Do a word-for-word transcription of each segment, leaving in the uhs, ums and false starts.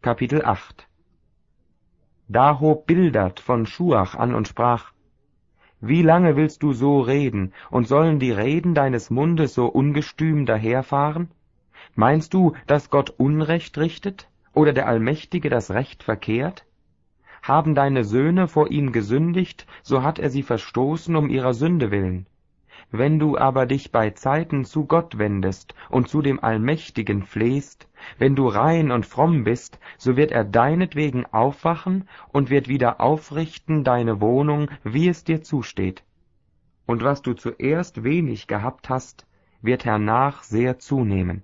Kapitel acht. Da hob Bildad von Schuach an und sprach: Wie lange willst du so reden, und sollen die Reden deines Mundes so ungestüm daherfahren? Meinst du, dass Gott Unrecht richtet, oder der Allmächtige das Recht verkehrt? Haben deine Söhne vor ihm gesündigt, so hat er sie verstoßen um ihrer Sünde willen. Wenn du aber dich bei Zeiten zu Gott wendest und zu dem Allmächtigen flehst, wenn du rein und fromm bist, so wird er deinetwegen aufwachen und wird wieder aufrichten deine Wohnung, wie es dir zusteht. Und was du zuerst wenig gehabt hast, wird hernach sehr zunehmen.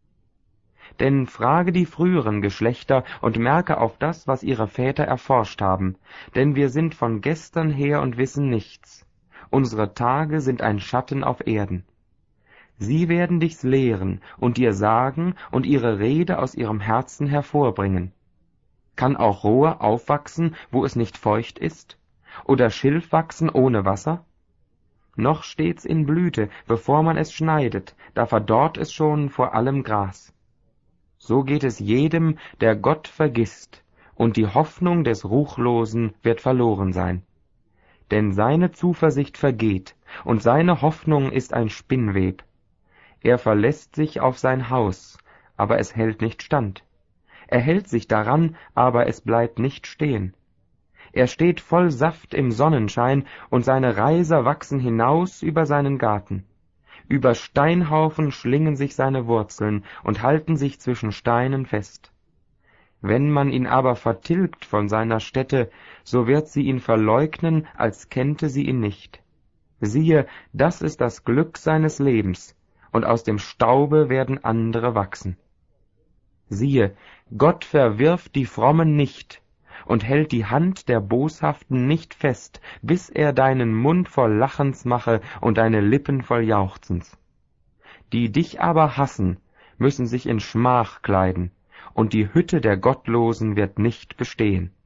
Denn frage die früheren Geschlechter und merke auf das, was ihre Väter erforscht haben, denn wir sind von gestern her und wissen nichts. Unsere Tage sind ein Schatten auf Erden. Sie werden dich's lehren und dir sagen und ihre Rede aus ihrem Herzen hervorbringen. Kann auch Rohr aufwachsen, wo es nicht feucht ist? Oder Schilf wachsen ohne Wasser? Noch steht's in Blüte, bevor man es schneidet, da verdorrt es schon vor allem Gras. So geht es jedem, der Gott vergisst, und die Hoffnung des Ruchlosen wird verloren sein. Denn seine Zuversicht vergeht, und seine Hoffnung ist ein Spinnweb. Er verlässt sich auf sein Haus, aber es hält nicht stand. Er hält sich daran, aber es bleibt nicht stehen. Er steht voll Saft im Sonnenschein, und seine Reiser wachsen hinaus über seinen Garten. Über Steinhaufen schlingen sich seine Wurzeln und halten sich zwischen Steinen fest. Wenn man ihn aber vertilgt von seiner Stätte, so wird sie ihn verleugnen, als kennte sie ihn nicht. Siehe, das ist das Glück seines Lebens, und aus dem Staube werden andere wachsen. Siehe, Gott verwirft die Frommen nicht und hält die Hand der Boshaften nicht fest, bis er deinen Mund voll Lachens mache und deine Lippen voll Jauchzens. Die dich aber hassen, müssen sich in Schmach kleiden, und die Hütte der Gottlosen wird nicht bestehen.